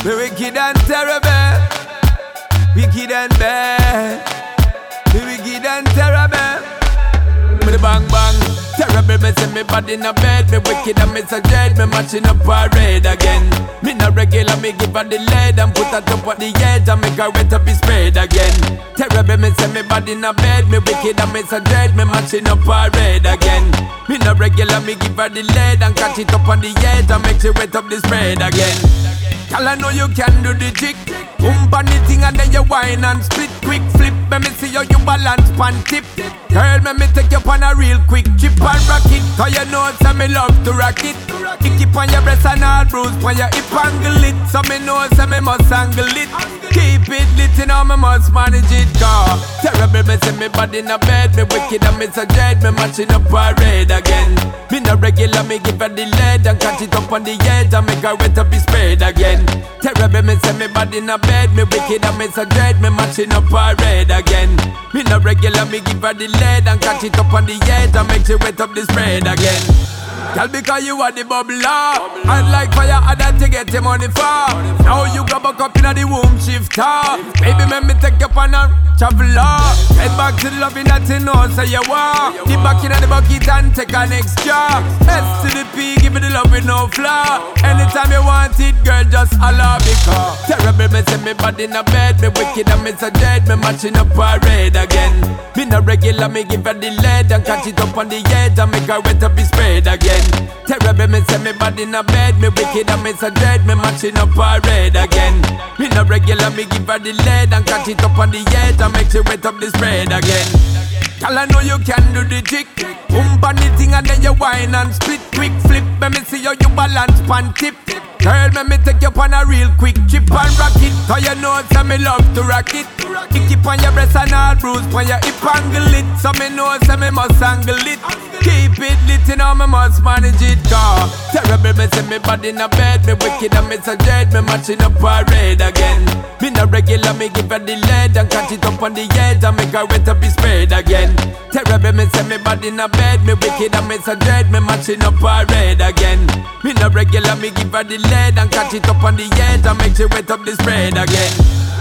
We wicked and terrible, wicked and bad. We wicked and terrible. Me the bang bang, terrible. Me see me body in a bed. Me wicked and me so dread. Me matching up parade again. Me not regular, me give her the lead and put her top on the edge and make her wet up his spread again. Terrible, me see me body in a bed. Me wicked and me so dread. Me matching up parade again. Me not regular, me give her the lead and catch it up on the edge and make she wet up the spread again. Girl, I know you can do the trick. On the thing and then you whine and split. Quick flip, let me see how you balance pan tip. Girl, let me take you on a real quick trip and rock it. Cause you know so me love to rock it. You keep on your breast and all bruise on your hip angle it. So me know so me must angle it. Keep it lit, you know me must manage it. Cause terrible, me see me body in a bed. Me wicked and me so dread. Me matching up parade again. Me no regular, me give her the lead and catch it up on the edge and make her wet up his spread again. Terrible, me say me body in a bed. Me wicked and me so dread. Me matching up parade again. Me no regular, me give her the lead and catch it up on the edge and make she wet up the spread again. Girl, because you are the bubbler, and like fire, I that to get your money for. Now you go back up in the womb shifter. Baby, let me take you on a traveler. Head back to the loving that you know, say you want. Dip back in the bucket and take an extra. S to the P, give me the love with no flaw. Anytime you want it, girl, just holla because terrible, me say me body in a bed. Me wicked and me so dead. Me matching up parade again. Me no regular, me give her the lead and catch it up on the edge and make her wet up his spread again. Terrible, me say me body in a bed. Me wicked and me so dread. Me matching up parade again. Me no regular, me give her the lead and catch it up on the edge and make she wet up the spread again. Girl, I know you can do the trick. On the thing and then you whine and split. Quick flip, let me see how you balance pan tip. Girl, let me take you on a real quick trip and rock it. Cause you know so me love to rock it. You keep on your breast and all bruise on your hip angle it. So me know so me must angle it. Keep it lit, you know me must manage it. Cause terrible, me see me body in a bed. Me wicked and me so dread. Me matching up parade again. Me no regular, me give her the lead and catch it up on the edge and make her wet up his spread again. Terrible, me see me body in a bed. Me wicked and me so dread. Me matching up parade again. Me no regular, me give her the lead and catch it up on the edge and make she wet up the spread again.